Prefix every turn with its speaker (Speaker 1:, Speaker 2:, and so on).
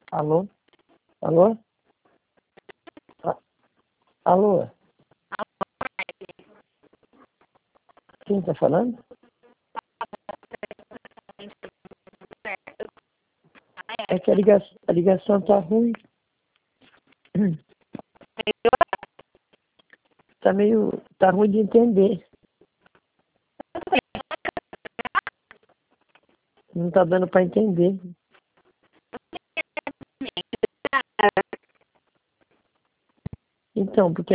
Speaker 1: Alô? Alô? A- Alô? Quem tá falando? É que a ligação tá ruim. Tá ruim de entender. Não tá dando pra entender. Então, porque